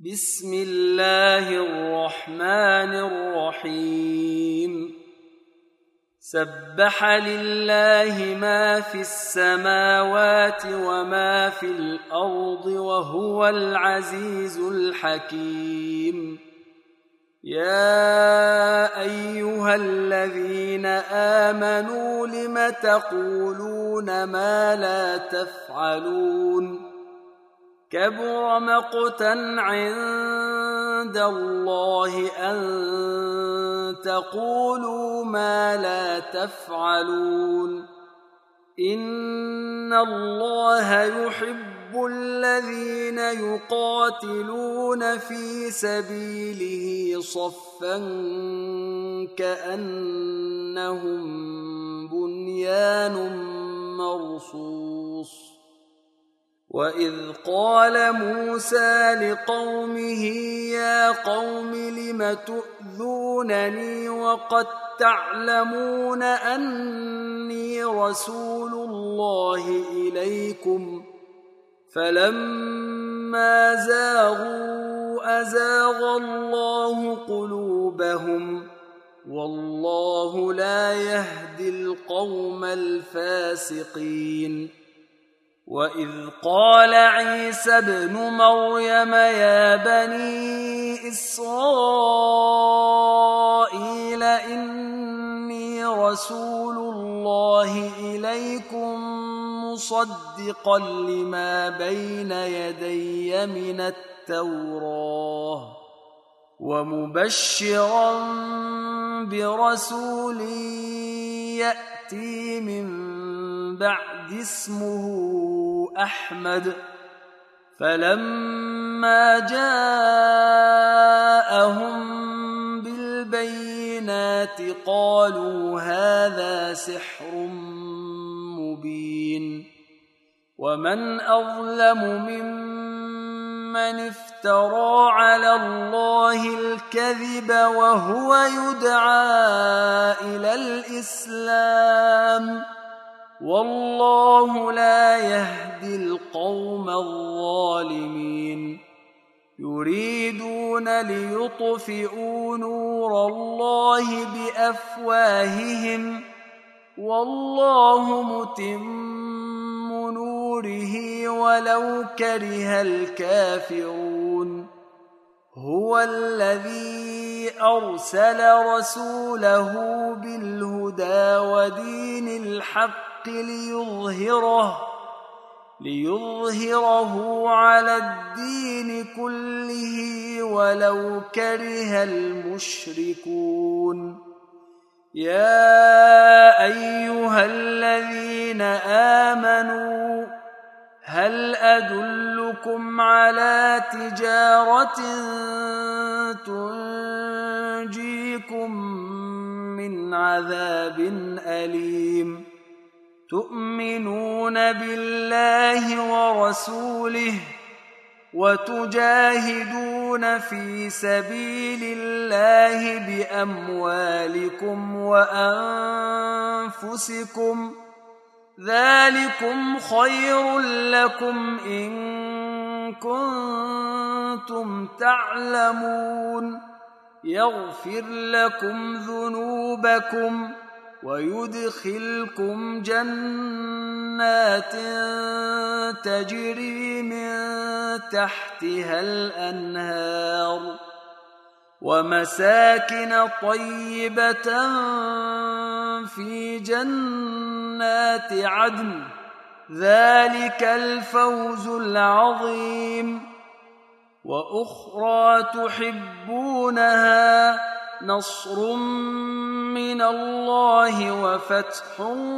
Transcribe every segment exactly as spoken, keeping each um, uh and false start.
بسم الله الرحمن الرحيم سبح لله ما في السماوات وما في الأرض وهو العزيز الحكيم. يا أيها الذين آمنوا لم تقولون ما لا تفعلون كبر مقتا عند الله أن تقولوا ما لا تفعلون. إن الله يحب الذين يقاتلون في سبيله صفا كأنهم بنيان مرصوص. وإذ قال موسى لقومه يا قوم لم تؤذونني وقد تعلمون أني رسول الله إليكم فلما زاغوا أزاغ الله قلوبهم والله لا يهدي القوم الفاسقين. وإذ قال عيسى ابن مريم يا بني إسرائيل إني رسول الله إليكم مصدقا لما بين يدي من التوراة ومبشرا برسول يأتي من بعد اسمه أحمد. فلما جاءهم بالبينات قالوا هذا سحر مبين. ومن أظلم ممن افترى على الله الكذب وهو يدعى إلى الإسلام والله لا يهدي القوم الظالمين. يريدون ليطفئوا نور الله بأفواههم والله متم نوره ولو كره الكافرون. هو الذي أرسل رسوله بالهدى ودين الحق ليظهره ليظهره على الدين كله ولو كره المشركون. يا أيها الذين آمنوا هل أدلكم على تجارة تنجيكم من عذاب أليم تؤمنون بالله ورسوله وتجاهدون في سبيل الله بأموالكم وأنفسكم ذلكم خير لكم إن كنتم تعلمون. يغفر لكم ذنوبكم ويدخلكم جنات تجري من تحتها الأنهار ومساكن طيبة في جنات عدن ذلك الفوز العظيم. وأخرى تحبونها نصر من الله وفتح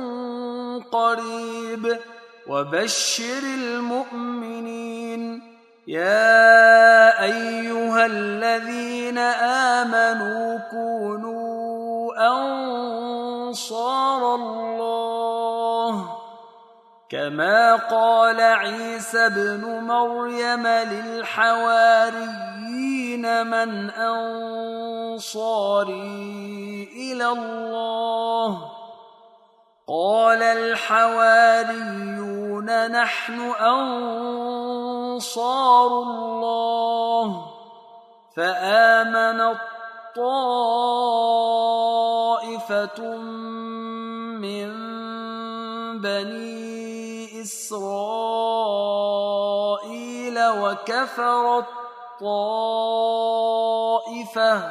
قريب وبشر المؤمنين. يا أيها الذين آمنوا كونوا أنصار الله كما قال عيسى ابن مريم للحواريين من أنصاري إلى الله قال الحواريون نحن أنصار الله فآمنت طائفة من بني إسرائيل وكفرت طائفة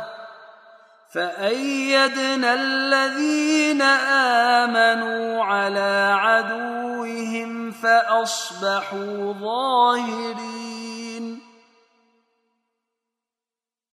فأيدنا الذين آمنوا على عدوهم فأصبحوا ظاهرين.